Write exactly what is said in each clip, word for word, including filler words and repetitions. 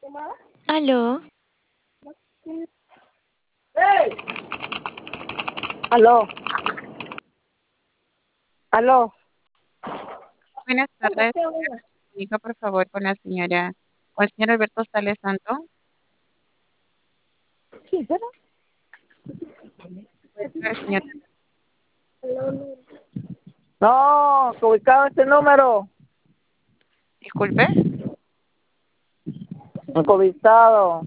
Aló, Aló, aló. buenas tardes. Comunica, por favor, con la señora, con el señor Alberto Sales Santo. Sí, ¿verdad? Puede ser el señor, No, que ubicado este número. disculpe, Encubitado.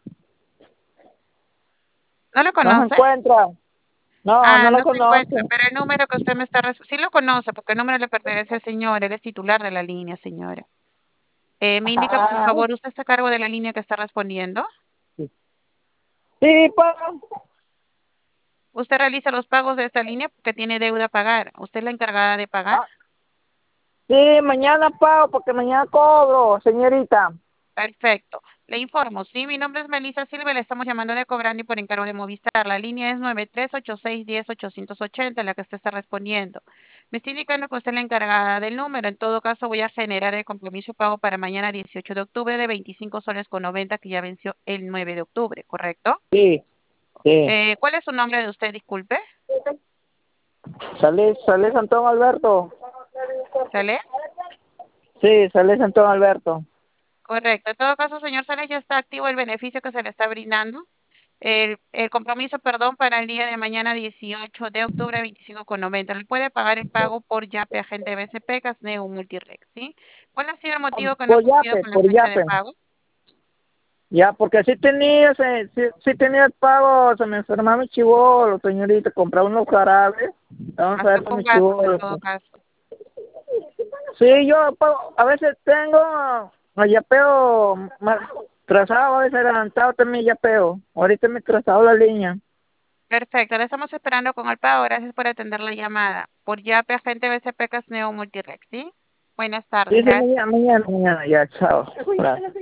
¿no lo No se conoce? encuentra. No, Ah, no no lo se encuentra, conoce. pero el número que usted me está... res- Sí lo conoce, porque el número le pertenece al señor, él es titular de la línea, señora. Eh, me indica, por Ah, favor, ¿usted está a cargo de la línea que está respondiendo? sí, pues. ¿Usted realiza los pagos de esta línea porque tiene deuda a pagar? ¿Usted es la encargada de pagar? Ah, sí, mañana pago porque mañana cobro, señorita. Perfecto. Le informo, sí, mi nombre es Melissa Silva, le estamos llamando de Cobrando y por encargo de Movistar. La línea es nueve tres ocho seis uno cero ocho ocho cero, la que usted está respondiendo. Me está indicando que usted es la encargada del número. En todo caso, voy a generar el compromiso pago para mañana dieciocho de octubre de veinticinco soles con noventa que ya venció el nueve de octubre, ¿correcto? Sí, sí. Eh, ¿cuál es su nombre de usted? Disculpe. Salí, salí Antón Alberto. ¿Sale? Sí, salí Antón Alberto. Correcto. En todo caso, señor Sales, ya está activo el beneficio que se le está brindando. El, el compromiso, perdón, para el día de mañana dieciocho de octubre veinticinco con noventa. Le puede pagar el pago por Yape, agente B C P, Casneo, Multirex, ¿sí? ¿Cuál ha sido el motivo que no ha Por cumplido Yape, con la por fecha de Yape. pago? Ya, porque sí tenía, se, sí, sí tenía el pago, se me enfermaba mi chivolo, señorita, compraba unos jarabes, vamos a Hasta ver con con mi gastos en chivolo. todo caso. Sí, yo pago, a veces tengo el yapeo más trazado, a veces adelantado también yapeo. Ahorita me he trazado la línea. Perfecto, le estamos esperando con el pago. Gracias por atender la llamada. Por Yape, agente B C P, Casneo, Multirex, ¿sí? Buenas Sí, tardes, sí, gracias. mañana, mañana, mañana, ya, chao. Gracias.